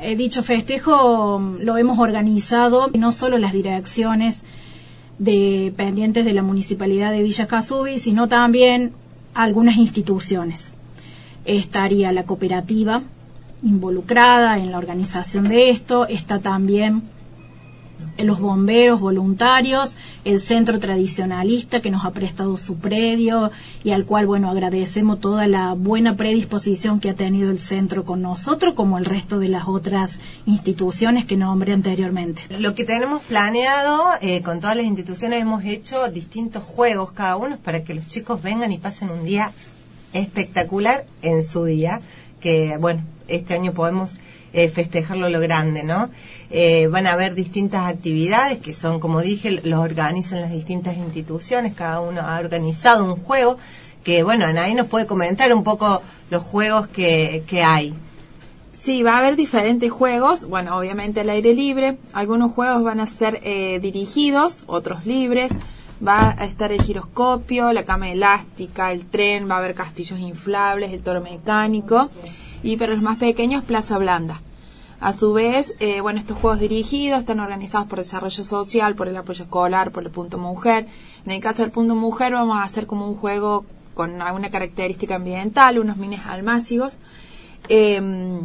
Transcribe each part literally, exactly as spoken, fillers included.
eh, dicho festejo lo hemos organizado no solo las direcciones dependientes de la Municipalidad de Villa Casubi, sino también algunas instituciones. Estaría la cooperativa involucrada en la organización de esto, está también los bomberos voluntarios, el centro tradicionalista que nos ha prestado su predio y al cual, bueno, agradecemos toda la buena predisposición que ha tenido el centro con nosotros, como el resto de las otras instituciones que nombré anteriormente. Lo que tenemos planeado eh, con todas las instituciones, hemos hecho distintos juegos cada uno para que los chicos vengan y pasen un día espectacular en su día, que bueno, este año podemos eh, festejarlo lo grande, ¿no? Eh, van a haber distintas actividades que son, como dije, los organizan las distintas instituciones, cada uno ha organizado un juego que, bueno, Anaí nos puede comentar un poco los juegos que, que hay. Sí, va a haber diferentes juegos, bueno, obviamente al aire libre, algunos juegos van a ser eh, dirigidos, otros libres, va a estar el giroscopio, la cama elástica, el tren, va a haber castillos inflables, el toro mecánico, y para los más pequeños, Plaza Blanda. A su vez, eh, bueno, estos juegos dirigidos están organizados por Desarrollo Social, por el Apoyo Escolar, por el Punto Mujer. En el caso del Punto Mujer vamos a hacer como un juego con alguna característica ambiental, unos minis almácigos. Eh,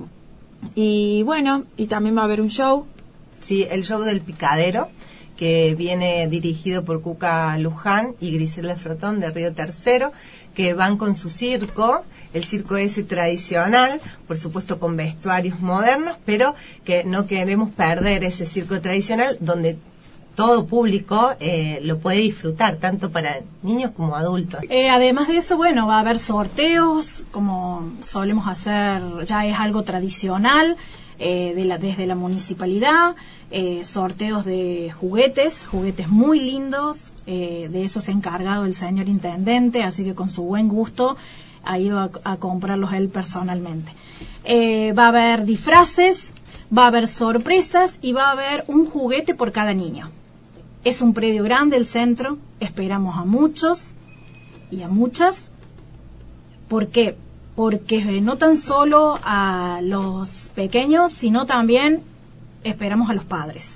y bueno, y también va a haber un show. Sí, el show del picadero, que viene dirigido por Cuca Luján y Griselda Frotón de Río Tercero, que van con su circo, el circo ese tradicional, por supuesto con vestuarios modernos, pero que no queremos perder ese circo tradicional donde todo público eh, lo puede disfrutar, tanto para niños como adultos. Eh, además de eso, bueno, va a haber sorteos, como solemos hacer, ya es algo tradicional, eh, de la, desde la municipalidad, eh, sorteos de juguetes, juguetes muy lindos, eh, de eso se ha encargado el señor intendente, así que con su buen gusto ha ido a, a comprarlos él personalmente. Eh, va a haber disfraces, va a haber sorpresas y va a haber un juguete por cada niño. Es un predio grande el centro, esperamos a muchos y a muchas. ¿Por qué? Porque no tan solo a los pequeños, sino también esperamos a los padres.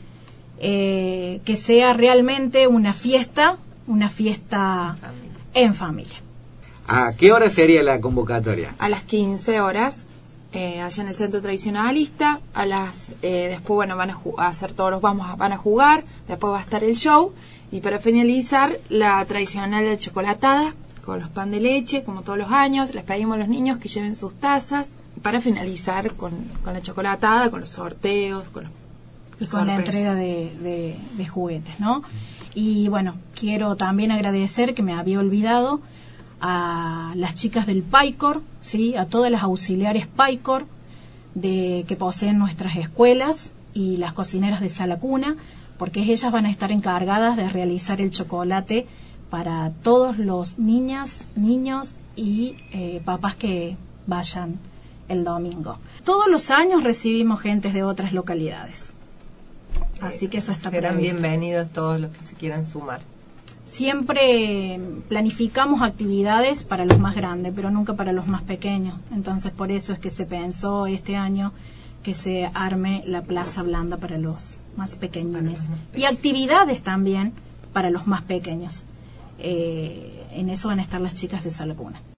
Eh, que sea realmente una fiesta, una fiesta en familia. ¿A qué hora sería la convocatoria? A las quince horas, eh, allá en el Centro Tradicionalista. A las eh, después, bueno, van a, a hacer todos los, vamos a, van a jugar, después va a estar el show, y para finalizar, la tradicional chocolatada, con los pan de leche, como todos los años. Les pedimos a los niños que lleven sus tazas, para finalizar con, con la chocolatada, con los sorteos, con los y con la entrega de, de, de juguetes, ¿no? Y bueno, quiero también agradecer, que me había olvidado, a las chicas del PAICOR, ¿sí? A todas las auxiliares PAICOR de, que poseen nuestras escuelas, y las cocineras de Sala Cuna, porque ellas van a estar encargadas de realizar el chocolate para todos los niñas, niños y eh, papás que vayan el domingo. Todos los años recibimos gentes de otras localidades. Así que eso está Serán previsto. bienvenidos todos los que se quieran sumar. Siempre planificamos actividades para los más grandes, pero nunca para los más pequeños. Entonces, por eso es que se pensó este año que se arme la Plaza Blanda para los más pequeñines. Y actividades también para los más pequeños. Eh, en eso van a estar las chicas de Sala Cuna.